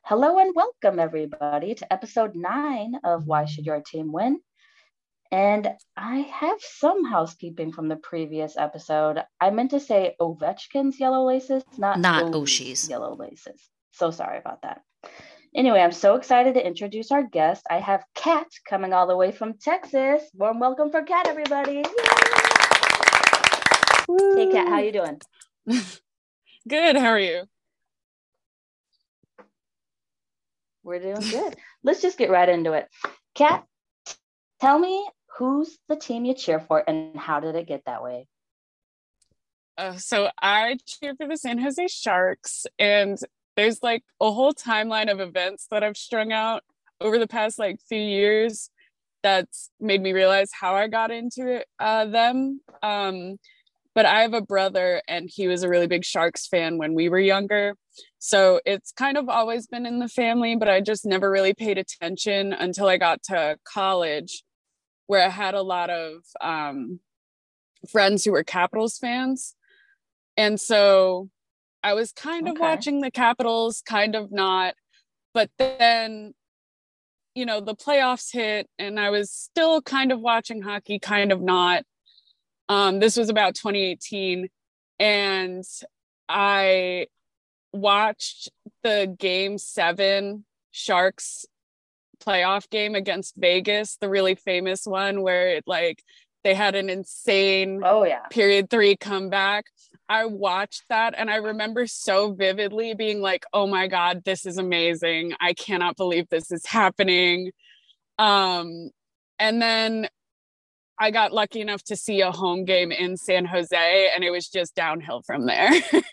Hello and welcome, everybody, to episode 9 of Why Should Your Team Win? And I have some housekeeping from the previous episode. I meant to say Ovechkin's yellow laces, not Not Ovi's Oshie's. yellow laces. So sorry about that. Anyway, I'm so excited to introduce our guest. I have Kat coming all the way from Texas. Warm welcome for Kat, everybody. Hey, Kat, how you doing? Good. How are you? We're doing good. Let's just get right into it. Kat, tell me who's the team you cheer for and how did it get that way? So I cheer for the San Jose Sharks, and there's like a whole timeline of events that I've strung out over the past few years that's made me realize how I got into them. But I have a brother and he was a really big Sharks fan when we were younger. So it's kind of always been in the family, but I just never really paid attention until I got to college, where I had a lot of friends who were Capitals fans. And so I was kind of watching the Capitals, kind of not. But then, the playoffs hit and I was still kind of watching hockey, kind of not. This was about 2018, and I watched the Game 7 Sharks playoff game against Vegas, the really famous one where they had an insane period 3 comeback. I watched that and I remember so vividly being like, oh my God, this is amazing. I cannot believe this is happening. And then I got lucky enough to see a home game in San Jose and it was just downhill from there.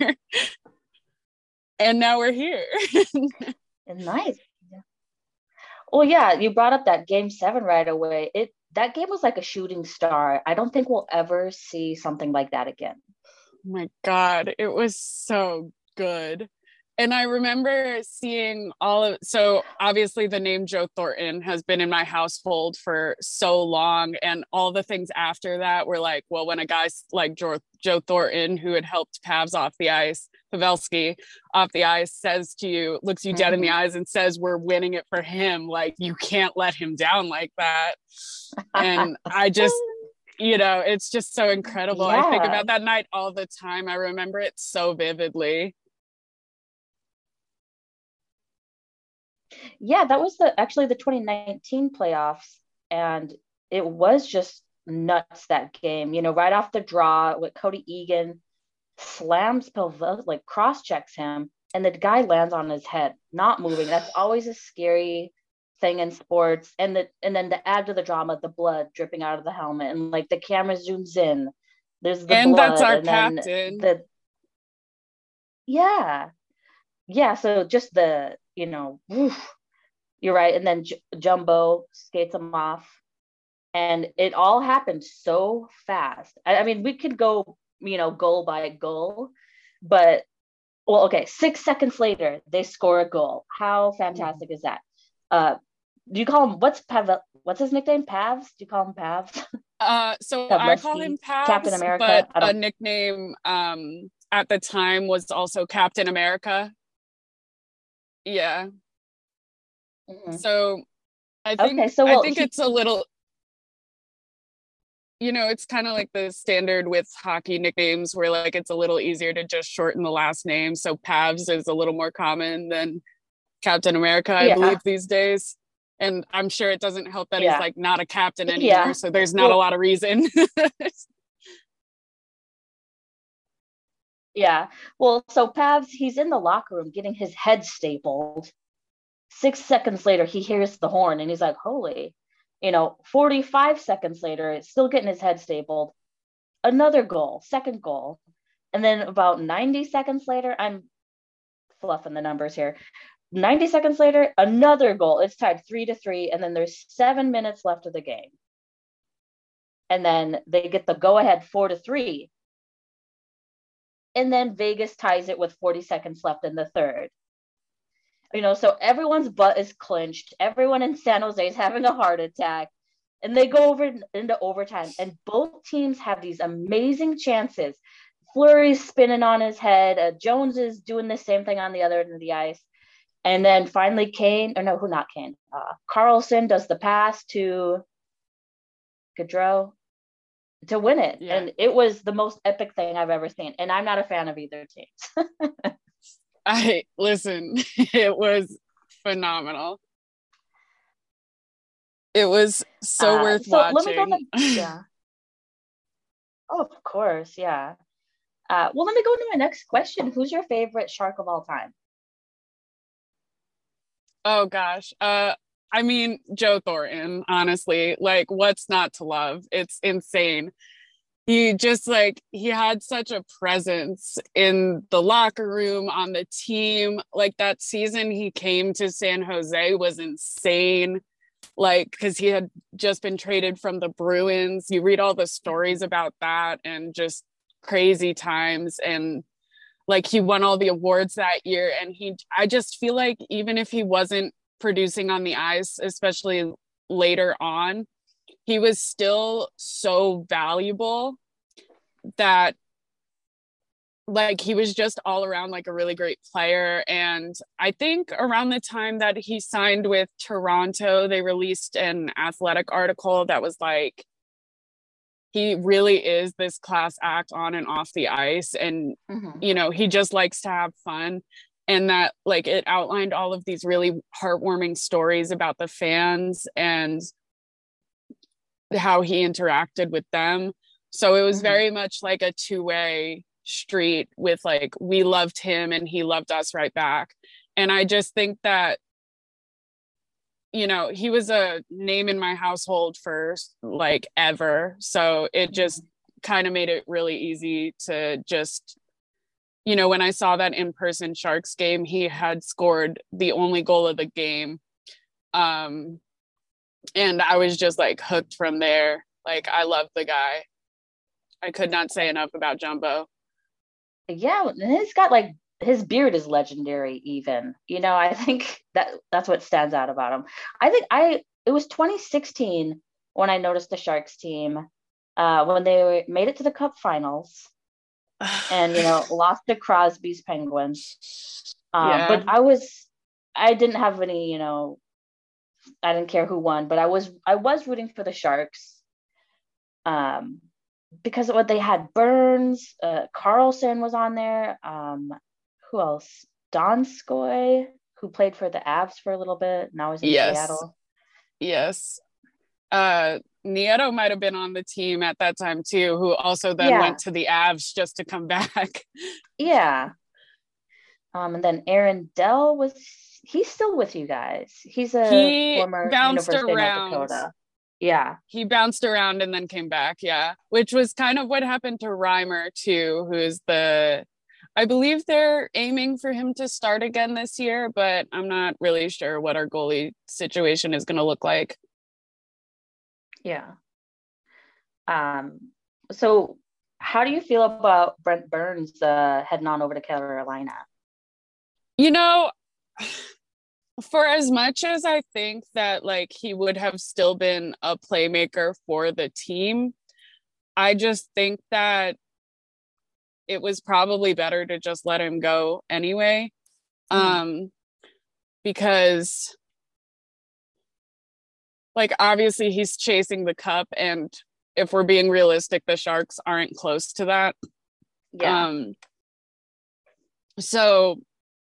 And now we're here. Nice. Well, yeah, you brought up that Game 7 right away. That game was like a shooting star. I don't think we'll ever see something like that again. Oh my God, it was so good. And I remember seeing so obviously the name Joe Thornton has been in my household for so long. And all the things after that were like, well, when a guy like Joe Thornton, who had helped Pavs off the ice, Pavelski off the ice, looks you dead in the eyes and says, we're winning it for him. Like, you can't let him down like that. And I just, it's just so incredible. Yeah. I think about that night all the time. I remember it so vividly. Yeah, that was actually the 2019 playoffs, and it was just nuts that game. Right off the draw with Cody Egan slams Pavelski, cross checks him, and the guy lands on his head, not moving. That's always a scary thing in sports. And then to add to the drama, the blood dripping out of the helmet, and the camera zooms in. There's the blood, that's our captain. Yeah. So just the you're right. And then Jumbo skates him off, and it all happened so fast. I mean, we could go, goal by goal, but 6 seconds later they score a goal. How fantastic is that? Do you call him what's his nickname? Pavs? Do you call him Pavs? So I call him Pavs, Captain America, but a nickname at the time was also Captain America. Yeah. Mm-hmm. So I think it's a little, it's kind of like the standard with hockey nicknames where it's a little easier to just shorten the last name. So Pavs is a little more common than Captain America, I believe, these days. And I'm sure it doesn't help that he's not a captain anymore. So there's not a lot of reason. Yeah. Well, so Pavs, he's in the locker room getting his head stapled. 6 seconds later, he hears the horn and he's like, holy, 45 seconds later, it's still getting his head stapled. Another goal, second goal. And then about 90 seconds later, I'm fluffing the numbers here. 90 seconds later, another goal. It's tied 3-3. And then there's 7 minutes left of the game. And then they get the go-ahead 4-3. And then Vegas ties it with 40 seconds left in the third. So everyone's butt is clenched. Everyone in San Jose is having a heart attack. And they go over into overtime. And both teams have these amazing chances. Fleury's spinning on his head. Jones is doing the same thing on the other end of the ice. And then finally Kane, or no, who not Kane? Carlson does the pass to Gaudreau to win it. Yeah. And it was the most epic thing I've ever seen. And I'm not a fan of either teams. Listen, it was phenomenal. It was so worth watching. Let me go yeah. Oh, of course, yeah. Well, let me go into my next question. Who's your favorite Shark of all time? Oh gosh. I mean, Joe Thornton, honestly, like what's not to love? It's insane. He just like, he had such a presence in the locker room, on the team. Like that season he came to San Jose was insane. Like, because he had just been traded from the Bruins. You read all the stories about that and just crazy times. And like he won all the awards that year. And I just feel like even if he wasn't producing on the ice, especially later on, he was still so valuable that like he was just all around like a really great player. And I think around the time that he signed with Toronto, they released an Athletic article that was like, he really is this class act on and off the ice. And, you know, he just likes to have fun. And that like it outlined all of these really heartwarming stories about the fans and how he interacted with them. So it was very much like a two-way street with like, we loved him and he loved us right back. And I just think that, you know, he was a name in my household for like ever. So it just kind of made it really easy to just, you know, when I saw that in-person Sharks game, he had scored the only goal of the game. And I was just like hooked from there. Like, I love the guy. I could not say enough about Jumbo. Yeah, he's got like, his beard is legendary even. You know, I think that's what stands out about him. I think it was 2016 when I noticed the Sharks team when they made it to the Cup finals and, you know, lost to Crosby's Penguins. But I didn't have any, you know, I didn't care who won, but I was rooting for the Sharks. Because of what they had, Burns, Carlson was on there. Who else? Donskoy, who played for the Avs for a little bit. Now he's in Seattle. Yes. Nieto might have been on the team at that time too, who also then went to the Avs just to come back. Yeah. And then Aaron Dell he's still with you guys. He's a former University of North Dakota. Yeah. He bounced around and then came back. Yeah. Which was kind of what happened to Reimer too, who's I believe they're aiming for him to start again this year, but I'm not really sure what our goalie situation is going to look like. Yeah. So how do you feel about Brent Burns heading on over to Carolina? You know, for as much as I think that like he would have still been a playmaker for the team, I just think that it was probably better to just let him go anyway. Because like obviously he's chasing the cup, and if we're being realistic, the Sharks aren't close to that. So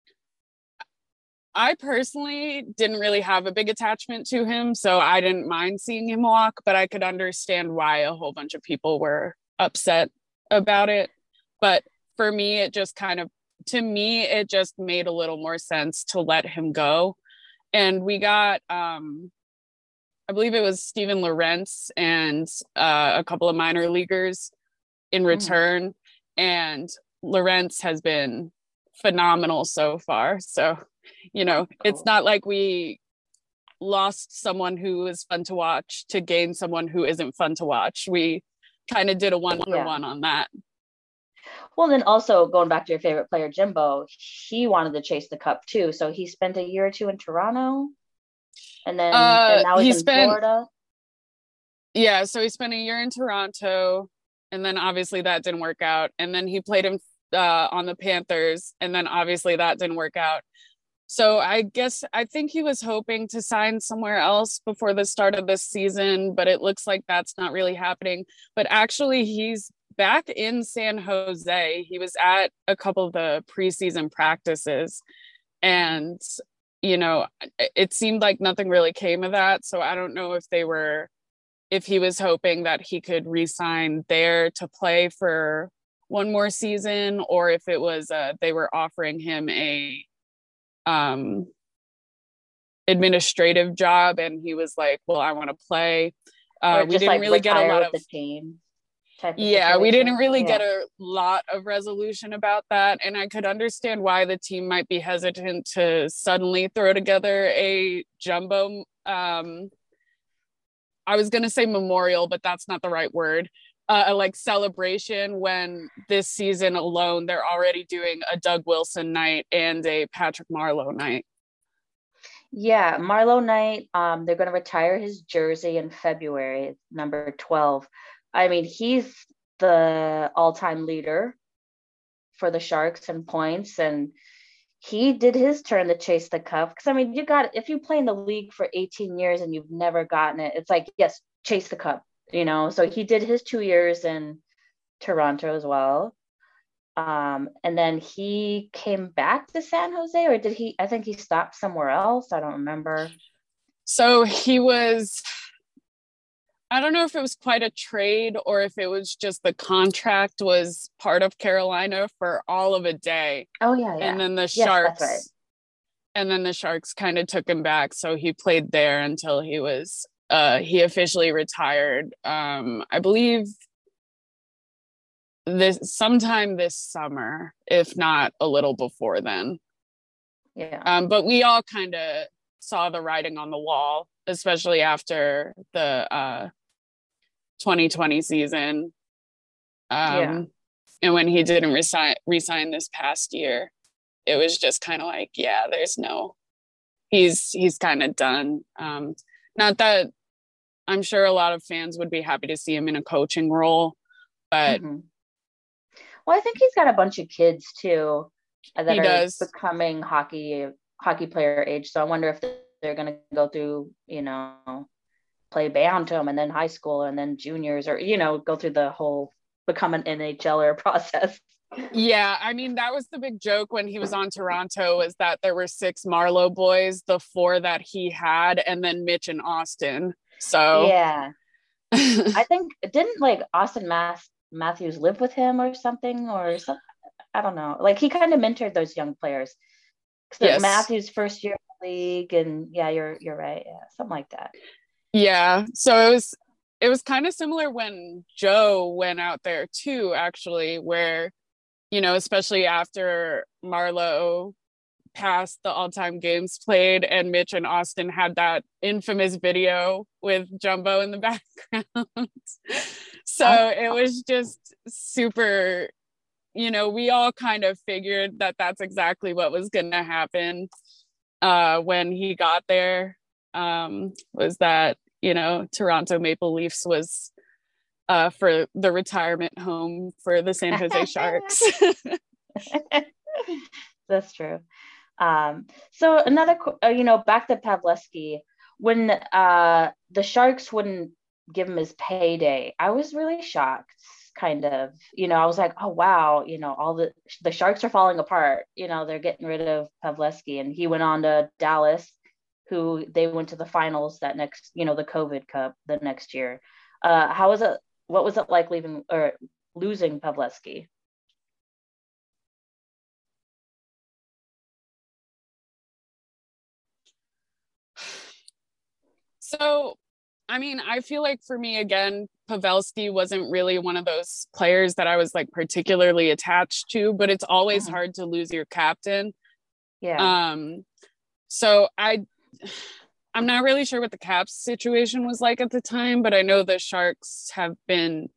I personally didn't really have a big attachment to him, so I didn't mind seeing him walk, but I could understand why a whole bunch of people were upset about it. But for me, it just made a little more sense to let him go. And we got, I believe it was Steven Lorentz and a couple of minor leaguers in return. And Lorentz has been phenomenal so far. So, you know, it's not like we lost someone who is fun to watch to gain someone who isn't fun to watch. We kind of did a 1-for-1 on that. Well, then also going back to your favorite player, Jimbo, he wanted to chase the cup too. So he spent a year or two in Toronto, and then and now he's in Florida. Yeah, so he spent a year in Toronto, and then obviously that didn't work out. And then he played on the Panthers, and then obviously that didn't work out. So I think he was hoping to sign somewhere else before the start of this season, but it looks like that's not really happening. But actually, he's back in San Jose. He was at a couple of the preseason practices, and it seemed like nothing really came of that. So I don't know if he was hoping that he could re-sign there to play for one more season, or if it was they were offering him a administrative job and he was like, well, I want to play. We didn't really get a lot of the team we didn't really get a lot of resolution about that, and I could understand why the team might be hesitant to suddenly throw together a jumbo I was going to say memorial, but that's not the right word. A like celebration when this season alone they're already doing a Doug Wilson night and a Patrick Marleau night. Yeah, Marleau night. They're going to retire his jersey in February, number 12. I mean, he's the all-time leader for the Sharks in points, and he did his turn to chase the cup. Because I mean, if you play in the league for 18 years and you've never gotten it, it's like, yes, chase the cup. So he did his 2 years in Toronto as well. And then he came back to San Jose, or did he? I think he stopped somewhere else. I don't remember. So I don't know if it was quite a trade or if it was just the contract was part of Carolina for all of a day. Oh yeah. And then the Sharks, that's right. And then the Sharks kind of took him back. So he played there until he officially retired. I believe sometime this summer, if not a little before then. Yeah. But we all kind of saw the writing on the wall, especially after the 2020 season. And when he didn't resign this past year, it was just kind of like, he's kind of done. Not that I'm sure a lot of fans would be happy to see him in a coaching role, but well, I think he's got a bunch of kids too that are becoming hockey player age. So I wonder if they're going to go through, play Bantam and then high school and then juniors, or go through the whole become an NHLer process. Yeah, I mean, that was the big joke when he was on Toronto, is that there were 6 Marleau boys, the 4 that he had, and then Mitch and Austin. So yeah. I think didn't like Austin Matthews live with him or something, I don't know. Like he kind of mentored those young players. Yes. Matthews' first year in the league, and you're right. Yeah, something like that. Yeah. So it was kind of similar when Joe went out there too, actually, where, especially after Marleau passed the all-time games played and Mitch and Austin had that infamous video with Jumbo in the background. So it was just super, we all kind of figured that that's exactly what was going to happen when he got there, was that, Toronto Maple Leafs was for the retirement home for the San Jose Sharks. That's true. So another, back to Pavelski, when the Sharks wouldn't give him his payday, I was really shocked, kind of. I was like, oh wow, all the Sharks are falling apart. They're getting rid of Pavelski, and he went on to Dallas, who they went to the finals that next, the COVID Cup the next year. How was it? What was it like losing Pavelski? So, I mean, I feel like for me, again, Pavelski wasn't really one of those players that I was like particularly attached to, but it's always hard to lose your captain. Yeah. So I'm not really sure what the Caps situation was like at the time, but I know the Sharks have been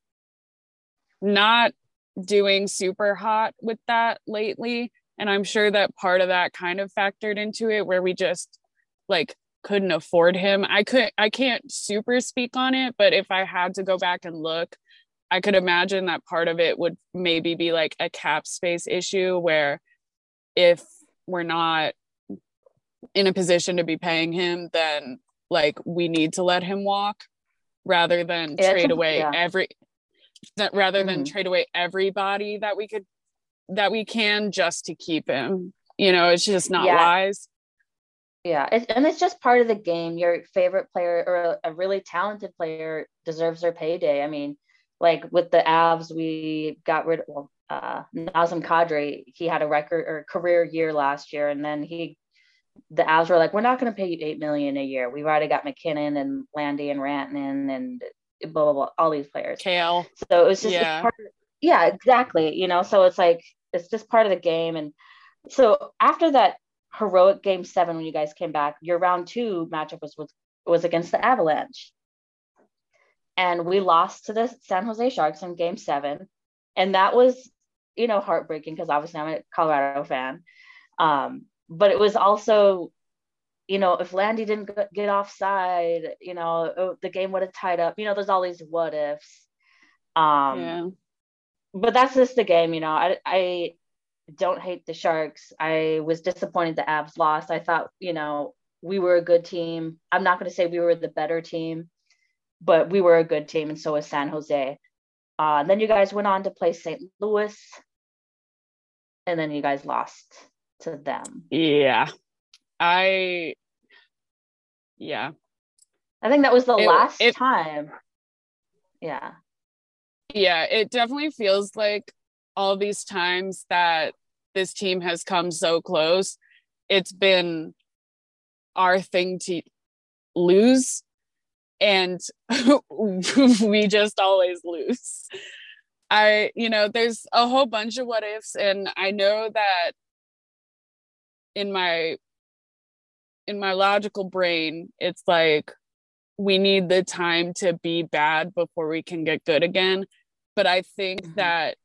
not doing super hot with that lately. And I'm sure that part of that kind of factored into it, where we just like couldn't afford him. I can't super speak on it, but if I had to go back and look, I could imagine that part of it would maybe be like a cap space issue, where if we're not in a position to be paying him, then like we need to let him walk rather than trade away everybody that we can just to keep him. It's just not wise. Yeah, and it's just part of the game. Your favorite player or a really talented player deserves their payday. I mean, like with the Avs, we got rid of Nazem Kadri. He had a record or career year last year, and then the Avs were like, "We're not going to pay you $8 million a year. We've already got McKinnon and Landy and Rantanen and blah blah blah, all these players." Kale. So it's just exactly. So it's like it's just part of the game, and so after that heroic Game 7, when you guys came back, your round 2 matchup was against the Avalanche, and we lost to the San Jose Sharks in Game 7, and that was heartbreaking because obviously I'm a Colorado fan, but it was also if Landy didn't get offside, the game would have tied up. There's all these what ifs, but that's just the game. I don't hate the Sharks. I was disappointed the Avs lost. I thought, we were a good team. I'm not going to say we were the better team, but we were a good team, and so was San Jose. Then you guys went on to play St. Louis, and then you guys lost to them. Yeah. I think that was the last time. Yeah. Yeah, it definitely feels like all these times that this team has come so close, it's been our thing to lose, and we just always lose. There's a whole bunch of what ifs, and I know that in my logical brain, it's like we need the time to be bad before we can get good again. But I think that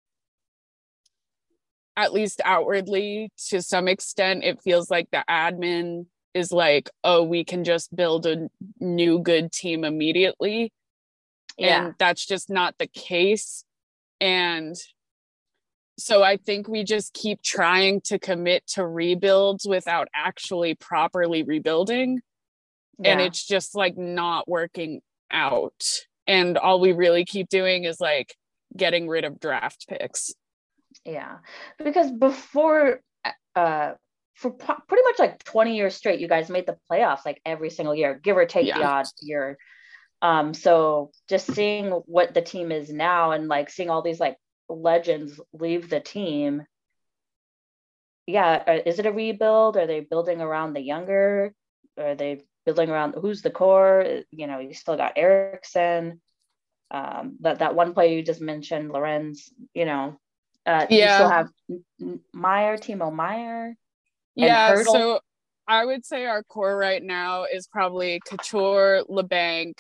at least outwardly, to some extent, it feels like the admin is like, oh, we can just build a new good team immediately. Yeah. And that's just not the case. And so I think we just keep trying to commit to rebuilds without actually properly rebuilding. Yeah. And it's just like not working out. And all we really keep doing is like getting rid of draft picks. Yeah, because before, for pretty much like 20 years straight, you guys made the playoffs like every single year, give or take the odd year. So just seeing what the team is now and like seeing all these like legends leave the team. Yeah, is it a rebuild? Are they building around the younger? Are they building around who's the core? You still got Eriksson. That one player you just mentioned, Lorenz. You still have Timo Meier. Yeah, so I would say our core right now is probably Couture, LeBanc,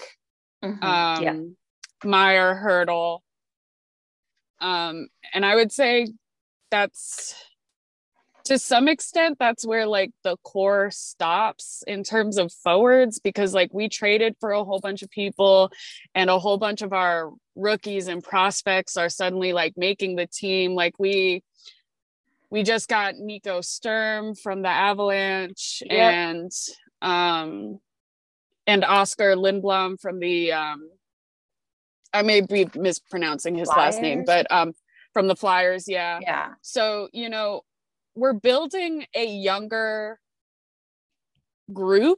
Meier, Hertl. And I would say that's, to some extent, that's where like the core stops in terms of forwards, because like we traded for a whole bunch of people and a whole bunch of our rookies and prospects are suddenly like making the team. Like we just got Nico Sturm from the Avalanche, and Oscar Lindblom from the I may be mispronouncing his last name, but from the Flyers. Yeah. So, we're building a younger group,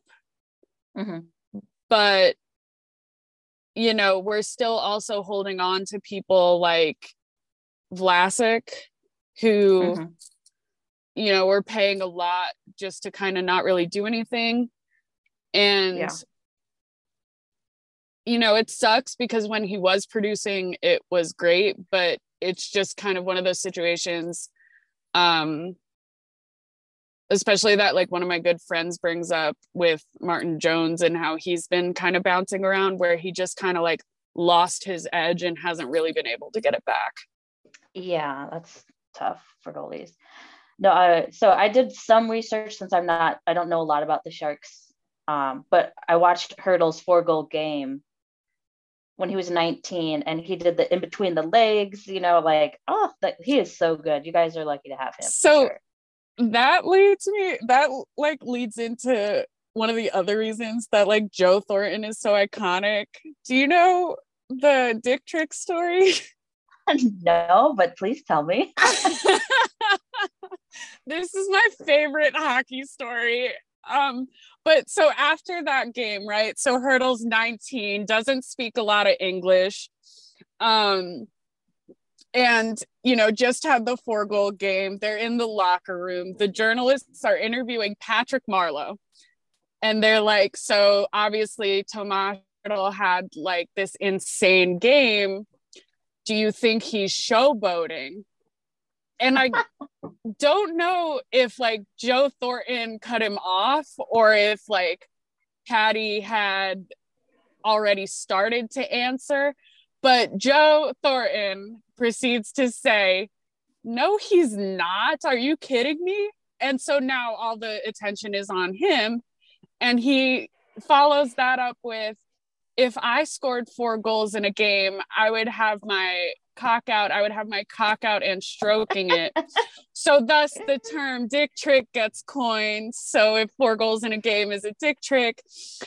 but we're still also holding on to people like Vlasic, who we're paying a lot just to kind of not really do anything. And it sucks because when he was producing, it was great, but it's just kind of one of those situations, especially that like one of my good friends brings up with Martin Jones and how he's been kind of bouncing around, where he just kind of like lost his edge and hasn't really been able to get it back. Yeah, that's tough for goalies. No, so I did some research since I don't know a lot about the Sharks, but I watched Hertl's 4-goal game when he was 19, and he did the in between the legs, he is so good. You guys are lucky to have him. So that like leads into one of the other reasons that like Joe Thornton is so iconic. Do you know the Dick Trick story? No, but please tell me. This is my favorite hockey story. But so after that game, right? So Hurdle's 19, doesn't speak a lot of English. And just had the 4-goal game. They're in the locker room. The journalists are interviewing Patrick Marleau. And they're like, so obviously Tomas Hurdle had like this insane game. Do you think he's showboating? And I don't know if like Joe Thornton cut him off or if like Patty had already started to answer. But Joe Thornton proceeds to say, no, he's not. Are you kidding me? And so now all the attention is on him. And he follows that up with, if I scored 4 goals in a game, I would have my cock out and stroking it. So thus the term Dick Trick gets coined. So if 4 goals in a game is a Dick Trick.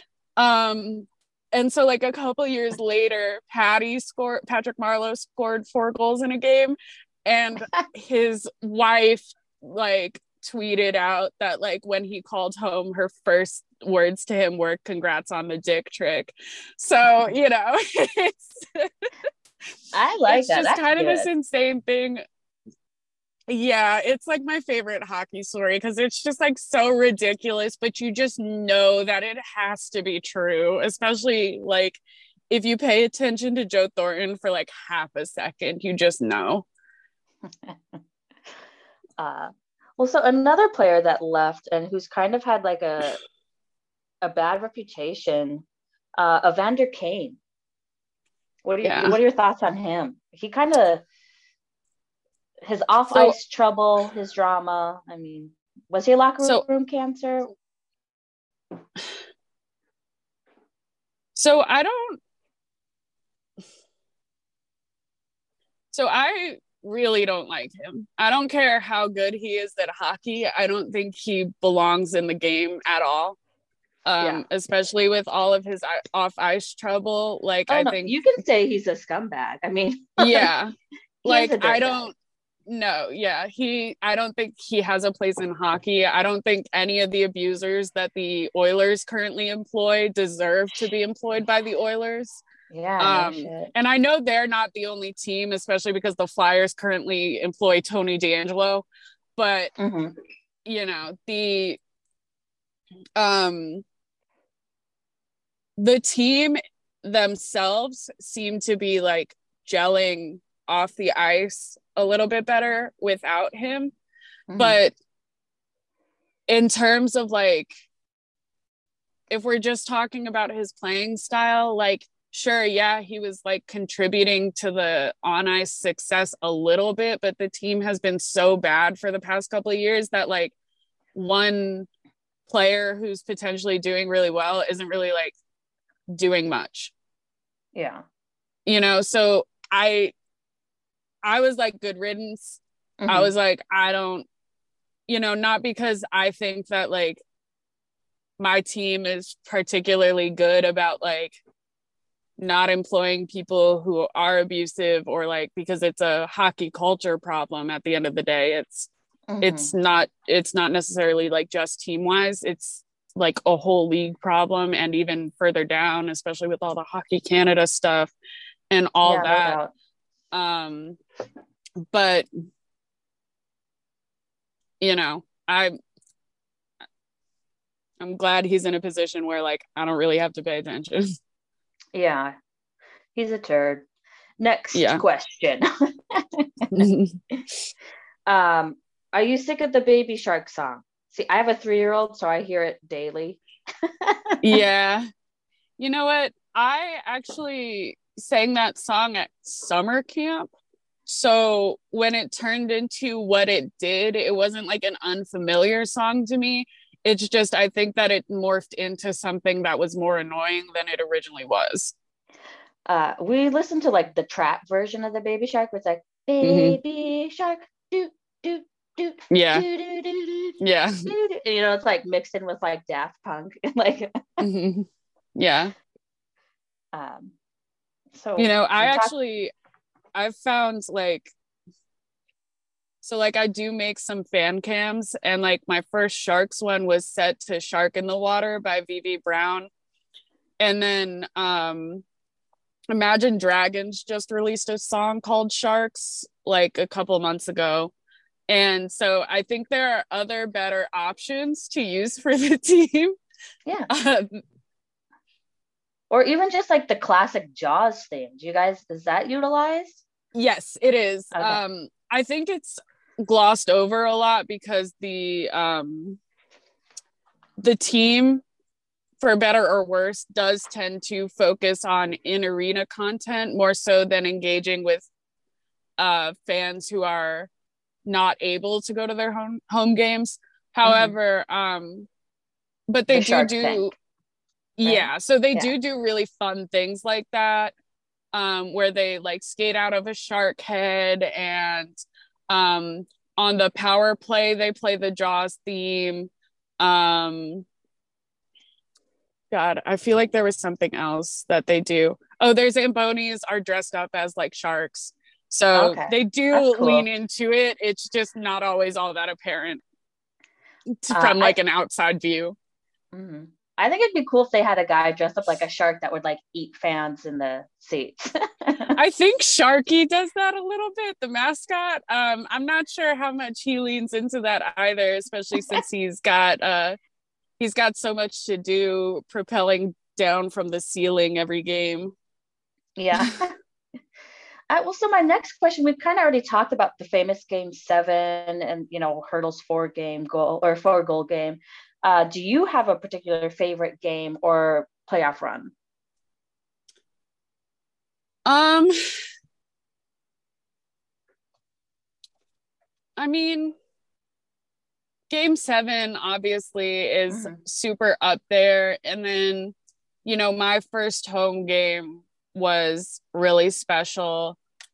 And so like a couple years later, Patrick Marleau scored 4 goals in a game, and his wife like tweeted out that like when he called home, her first words to him were "congrats on the Dick Trick." So it's I like it's that. just That's kind good. of this insane thing. Yeah, it's like my favorite hockey story because it's just like so ridiculous, but you just know that it has to be true, especially like if you pay attention to Joe Thornton for like half a second, you just know. Well, so another player that left and who's kind of had like a bad reputation, Evander Kane. What are your thoughts on him? He kind of his off-ice trouble, his drama. I mean, was he a locker room cancer? So I really don't like him. I don't care how good he is at hockey. I don't think he belongs in the game at all. Especially with all of his off-ice trouble. Like, I think you can say he's a scumbag. I mean, yeah, like I don't. No, yeah, I don't think he has a place in hockey. I don't think any of the abusers that the Oilers currently employ deserve to be employed by the Oilers. Yeah, no shit. And I know they're not the only team, especially because the Flyers currently employ Tony DeAngelo. But the team themselves seem to be like gelling off the ice a little bit better without him. But in terms of like, if we're just talking about his playing style, like, sure, yeah, he was like contributing to the on ice success a little bit, but the team has been so bad for the past couple of years that like one player who's potentially doing really well isn't really like doing much. Yeah. So I was like, good riddance. I was like, I don't, not because I think that like my team is particularly good about like not employing people who are abusive or like because it's a hockey culture problem at the end of the day. It's not necessarily like just team wise. It's like a whole league problem, and even further down, especially with all the Hockey Canada stuff and all that. No, but I'm glad he's in a position where like I don't really have to pay attention. Yeah, he's a turd. Next question. Are you sick of the Baby Shark song? See, I have a 3-year-old, so I hear it daily. Yeah. You know what? I actually sang that song at summer camp. So when it turned into what it did, it wasn't like an unfamiliar song to me. It's just, I think that it morphed into something that was more annoying than it originally was. We listened to like the trap version of the Baby Shark, where it's like, Baby Shark, do, do, do, Yeah. do, do, do, do, Yeah. do. You know, it's like mixed in with like Daft Punk. Like, Mhm. Yeah. um, You so know, we talked. I've found like, so like I do make some fan cams, and like my first Sharks one was set to Shark in the Water by VV Brown. And then Imagine Dragons just released a song called Sharks like a couple months ago. And so I think there are other better options to use for the team. Yeah. Um, Or even just like the classic Jaws theme. Do you guys, is that utilized? yes, it is. Okay. I think it's glossed over a lot because the team, for better or worse, does tend to focus on in arena content more so than engaging with fans who are not able to go to their home games. Mm-hmm. However, but they The do Shark do Tank, right? yeah, so they Yeah. do really fun things like that, where they like skate out of a shark head, and um on the power play they play the Jaws theme. um God, I feel like there was something else that they do. Oh, their Zambonis are dressed up as like sharks. So Okay. they That's do lean cool. into it. It's just not always all that apparent Uh, from I like an outside view. mhm. I think it'd be cool if they had a guy dressed up like a shark that would like eat fans in the seats. I think Sharky does that a little bit, the mascot. I'm not sure how much he leans into that either, especially since he's got so much to do propelling down from the ceiling every game. Yeah. Well, so my next question, we've kind of already talked about the famous game seven and, you know, Hurdle's four game goal or four goal game. Do you have a particular favorite game or playoff run? Um, I mean, game seven obviously is Mm-hmm. super up there. And then, you know, my first home game was really special.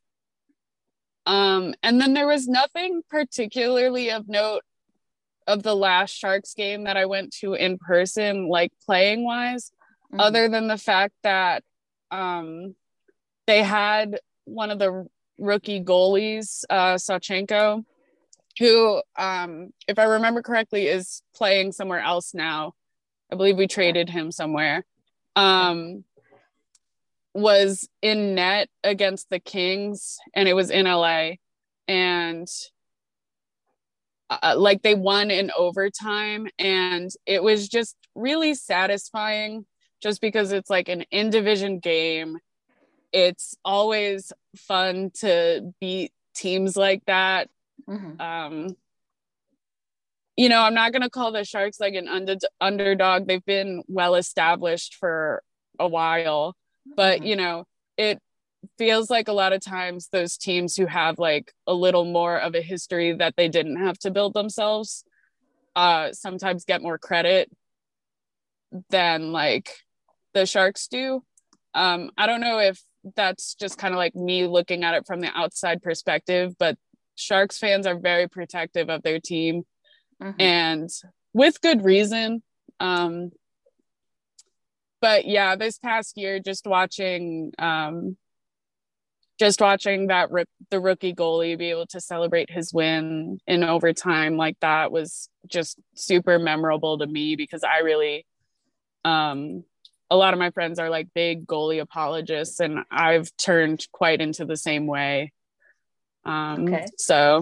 And then there was nothing particularly of note of the last Sharks game that I went to in person, like playing wise, Mm-hmm. other than the fact that um, they had one of the rookie goalies, Sawchenko, who, if I remember correctly, is playing somewhere else now. I believe we Okay. traded him somewhere. Okay. Was in net against the Kings, and it was in LA. And like they won in overtime, and it was just really satisfying just because it's like an in division game. It's always fun to beat teams like that. Mm-hmm. um you know, I'm not going to call the Sharks like an underdog. They've been well established for a while, but Mm-hmm. you know, it feels like a lot of times those teams who have like a little more of a history that they didn't have to build themselves sometimes get more credit than like the Sharks do. I don't know if that's just kind of like me looking at it from the outside perspective, but Sharks fans are very protective of their team, Mm-hmm. and with good reason. Um, but yeah, this past year, just watching the rookie goalie be able to celebrate his win in overtime like that was just super memorable to me, because I really a lot of my friends are like big goalie apologists, and I've turned quite into the same way. Okay. So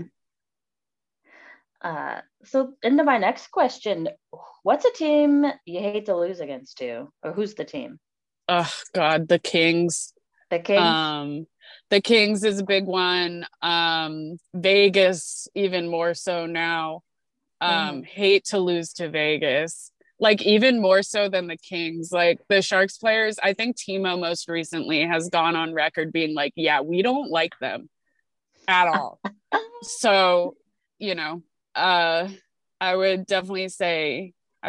So into my next question, what's a team you hate to lose against to, or who's the team? oh God, the Kings. The Kings? Um, the Kings is a big one. Vegas even more so now. Mm-hmm. Hate to lose to Vegas. Like even more so than the Kings. Like the Sharks players, I think Timo most recently has gone on record being like, yeah, we don't like them at all. So, you know, uh I would definitely say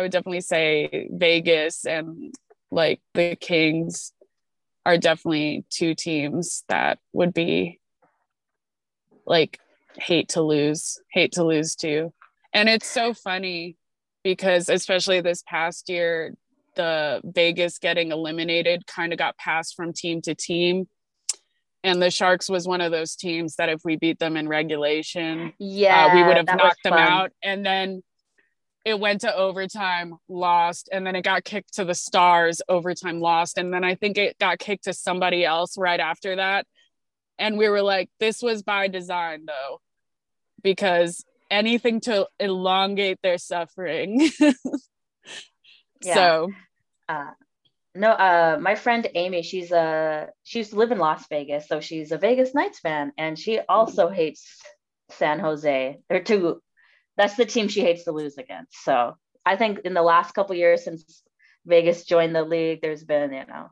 Vegas and like the Kings are definitely two teams that would be like hate to lose too. And it's so funny because especially this past year, the Vegas getting eliminated kind of got passed from team to team. And the Sharks was one of those teams that if we beat them in regulation, we would have knocked them out. And then it went to overtime, lost, and then it got kicked to the Stars, overtime, lost. And then I think it got kicked to somebody else right after that. And we were like, this was by design, though, because anything to elongate their suffering. So my friend Amy, she's live in Las Vegas, so she's a Vegas Knights fan, and she also hates San Jose. That's the team she hates to lose against. So I think in the last couple years since Vegas joined the league, there's been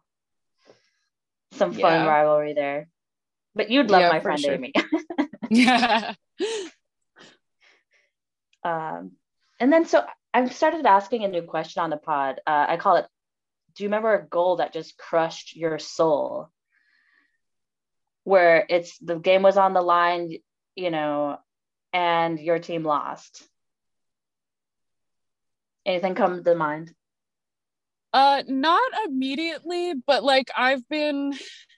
some fun rivalry there. But you'd love my friend Amy. Yeah. And then so I've started asking a new question on the pod. I call it, do you remember a goal that just crushed your soul? Where the game was on the line, and your team lost. Anything come to mind? Not immediately, but like I've been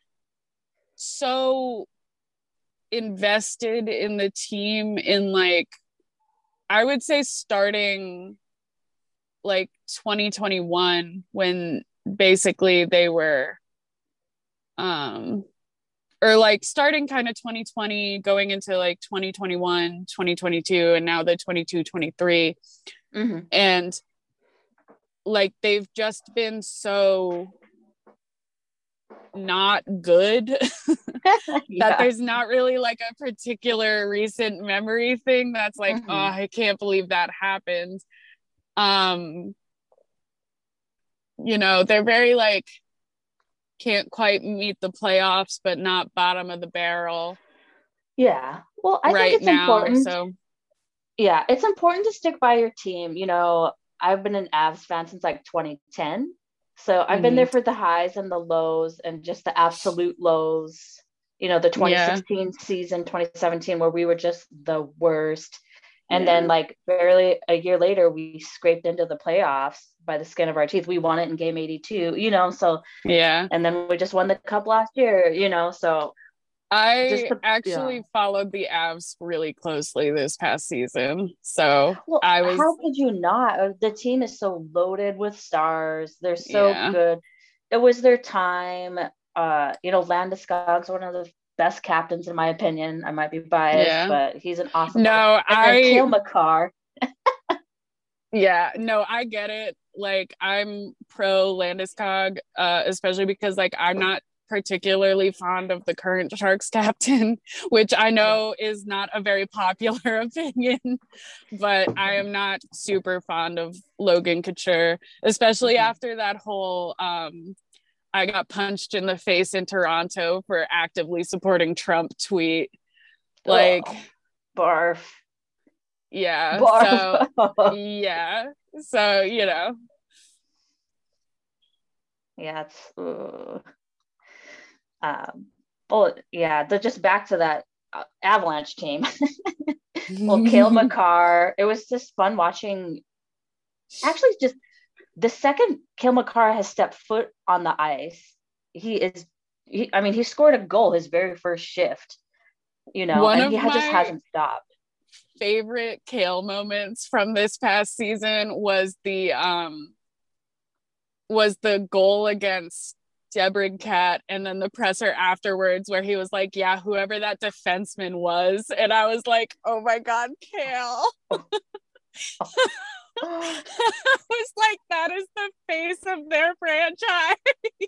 so invested in the team in like, I would say starting like 2021 when basically they were or like starting kind of 2020 going into like 2021 2022 and now the 22-23 and like they've just been so not good that there's not really like a particular recent memory thing that's like oh, I can't believe that happened. They're very like can't quite meet the playoffs but not bottom of the barrel. Well, I think it's important. So it's important to stick by your team. I've been an Avs fan since like 2010. So I've been there for the highs and the lows and just the absolute lows. The 2016 season, 2017, where we were just the worst. And then like barely a year later, we scraped into the playoffs by the skin of our teeth. We won it in game 82, so. Yeah. And then we just won the cup last year, so. I actually followed the Avs really closely this past season. So how could you not? The team is so loaded with stars. They're so good. It was their time. Landeskog's one of the best captains in my opinion. I might be biased, but he's an awesome. Cale Makar. I get it. Like I'm pro Landeskog, especially because like I'm not particularly fond of the current Sharks captain, which I know is not a very popular opinion, but I am not super fond of Logan Couture, especially after that whole I got punched in the face in Toronto for actively supporting Trump tweet. Like barf. Yeah. Barf. So, it's just back to that Avalanche team. Well, Cale Makar, it was just fun watching. Actually, just the second Cale Makar has stepped foot on the ice, he scored a goal his very first shift, and he just hasn't stopped. Favorite Cale moments from this past season was the goal against DeBrincat, and then the presser afterwards where he was like, yeah, whoever that defenseman was, and I was like, oh my god, Cale. I was like, that is the face of their franchise.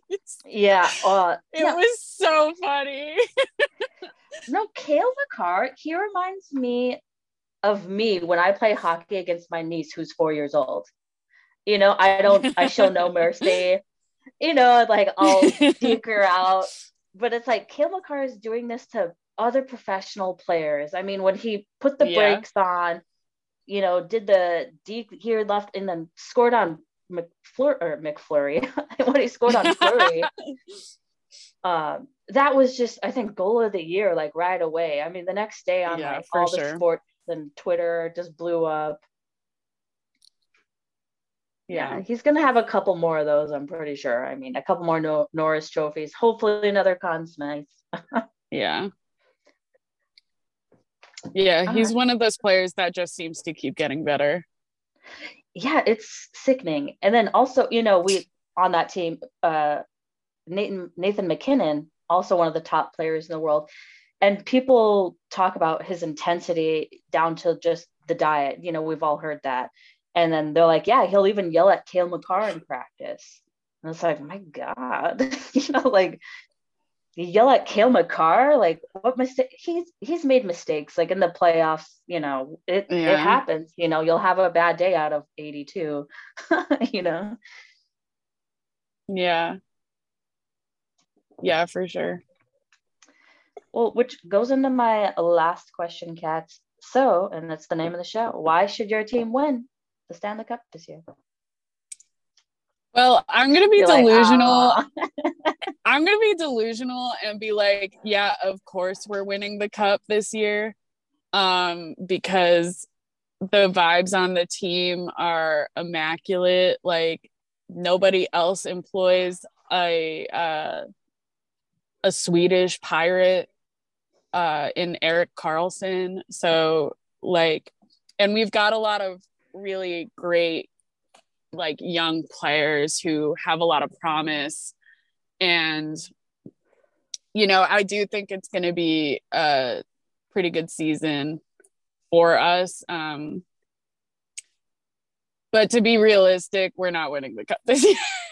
It was so funny. No, Cale Makar, he reminds me of me when I play hockey against my niece who's 4 years old. I show no mercy. Like I'll deke her out. But it's like Cale Makar is doing this to other professional players. I mean, when he put the brakes on, did the deke here left and then scored on McFlurry when he scored on Fleury. That was just, I think, goal of the year, like right away. I mean, the next day on Yeah, like for all the sure. sports and Twitter just blew up. Yeah, Yeah. he's gonna have a couple more of those, I'm pretty sure. I mean, a couple more Norris trophies, hopefully another Conn Smythe. Yeah. Yeah, he's Uh, one of those players that just seems to keep getting better. yeah, it's sickening. And then also, we on that team, Nathan MacKinnon, also one of the top players in the world. And people talk about his intensity down to just the diet. We've all heard that. And then they're like, yeah, he'll even yell at Cale Makar in practice. And it's like, my God, like you yell at Cale Makar, like what mistake? He's made mistakes, like in the playoffs. It Yeah. happens. You'll have a bad day out of 82. you know. Yeah. Yeah, for sure. Well, which goes into my last question, Cats. So, and that's the name of the show. Why should your team win the Stanley Cup this year? Well, I'm going to be You're like, delusional. ah. I'm going to be delusional and be like, yeah, of course we're winning the cup this year. Because the vibes on the team are immaculate. Like nobody else employs a Swedish pirate in Erik Karlsson. So like, and we've got a lot of really great like young players who have a lot of promise. And I do think it's going to be a pretty good season for us. But to be realistic, we're not winning the cup this year.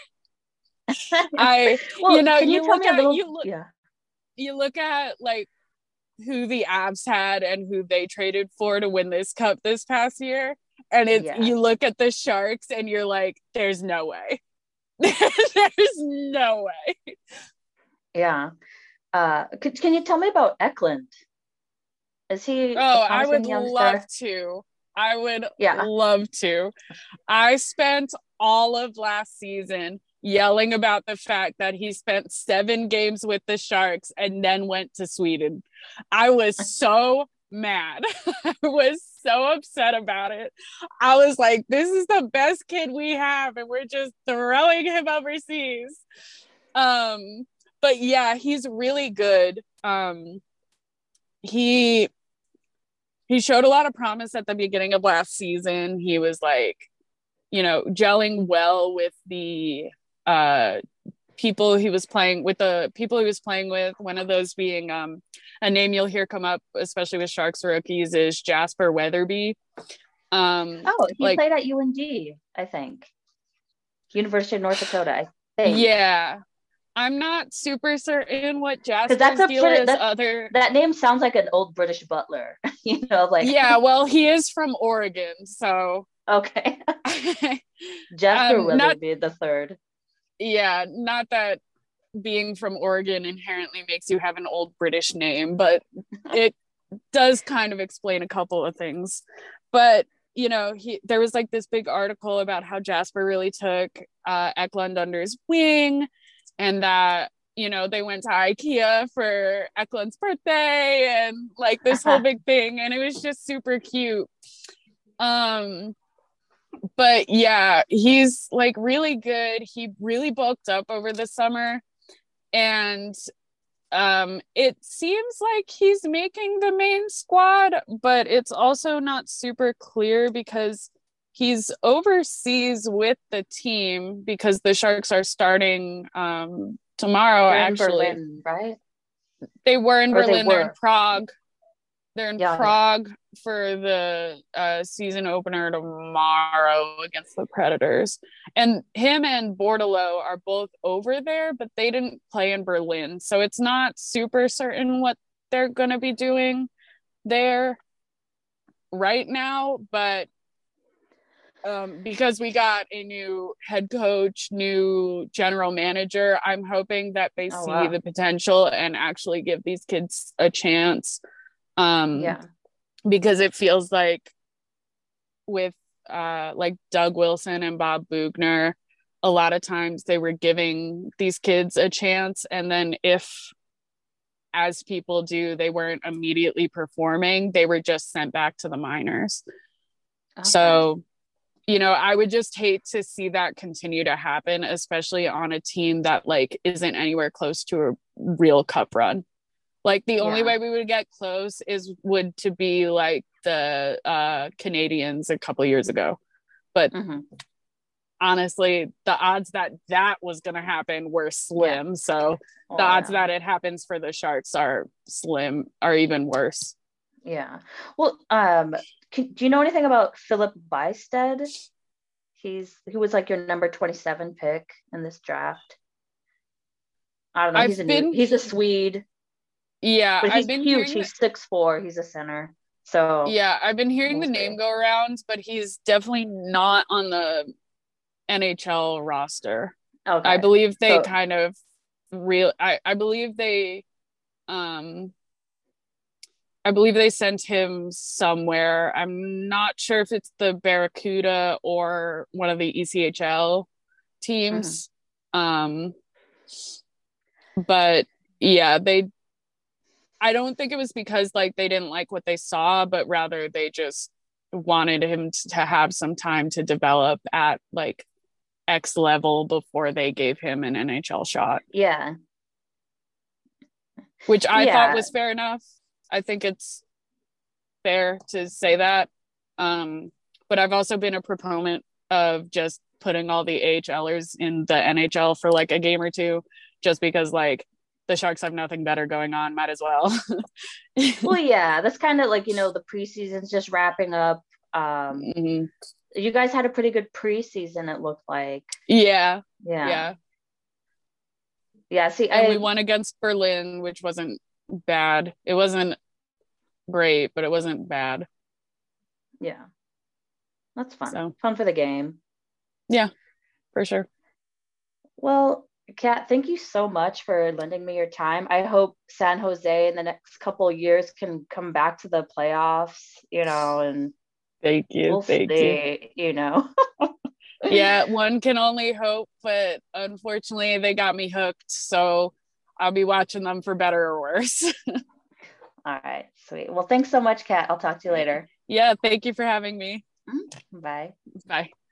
Well, can you tell me a little? Yeah. You look at like who the Avs had and who they traded for to win this cup this past year, and you look at the Sharks and you're like, there's no way. There's no way. Yeah. Can you tell me about Eklund? Is he a I would promising youngster? I would love to. I spent all of last season yelling about the fact that he spent 7 games with the Sharks and then went to Sweden. I was so mad. I was so upset about it. I was like, this is the best kid we have, and we're just throwing him overseas. But yeah, he's really good. He showed a lot of promise at the beginning of last season. He was like, gelling well with the people he was playing with, one of those being a name you'll hear come up, especially with Sharks rookies, is Jasper Weatherby. He played at UND, I think. University of North Dakota, I think. Yeah. I'm not super certain what Jasper's deal is. That name sounds like an old British butler, Yeah, well, he is from Oregon, so. Okay. Jasper Weatherby the third. Yeah, not that being from Oregon inherently makes you have an old British name, but it does kind of explain a couple of things. But there was like this big article about how Jasper really took Eklund under his wing, and that they went to IKEA for Eklund's birthday and like this whole big thing, and it was just super cute. But yeah, he's like really good. He really bulked up over the summer, and it seems like he's making the main squad, but it's also not super clear because he's overseas with the team because the Sharks are starting tomorrow. They're actually in Berlin, right? They were in Berlin. They're in Prague. They're in Prague for the season opener tomorrow against the Predators. And him and Bordeleau are both over there, but they didn't play in Berlin. So it's not super certain what they're going to be doing there right now. But because we got a new head coach, new general manager, I'm hoping that they see the potential and actually give these kids a chance. Because it feels like with like Doug Wilson and Bob Boughner, a lot of times they were giving these kids a chance, and then if, as people do, they weren't immediately performing, they were just sent back to the minors. Okay. So, you know, I would just hate to see that continue to happen, especially on a team that like isn't anywhere close to a real cup run. Like the only way we would get close would to be like the Canadians a couple years ago. But honestly, the odds that was going to happen were slim. Yeah. So the odds that it happens for the Sharks are slim, are even worse. Yeah. Well, do you know anything about Philip Bystead? He was like your number 27 pick in this draft. I don't know. He's a Swede. Yeah, but he's huge. He's 6'4". He's a center. So yeah, I've been hearing the name go around, but he's definitely not on the NHL roster. Okay. I believe they I believe they sent him somewhere. I'm not sure if it's the Barracuda or one of the ECHL teams. But yeah, I don't think it was because like they didn't like what they saw, but rather they just wanted him to have some time to develop at like X level before they gave him an NHL shot. Yeah. Which I thought was fair enough. I think it's fair to say that. But I've also been a proponent of just putting all the AHLers in the NHL for like a game or two, just because like the Sharks have nothing better going on, might as well. Well, yeah, that's kind of like, you know, the preseason's just wrapping up. You guys had a pretty good preseason, it looked like. Yeah. See, we won against Berlin, which wasn't bad. It wasn't great, but it wasn't bad. Yeah, that's fun. So, fun for the game. Yeah, for sure. Well, Kat, thank you so much for lending me your time. I hope San Jose in the next couple of years can come back to the playoffs, you know, and thank you. You know. Yeah, one can only hope, but unfortunately they got me hooked, so I'll be watching them for better or worse. All right, sweet. Well, thanks so much, Kat. I'll talk to you later. Yeah, thank you for having me. Bye. Bye.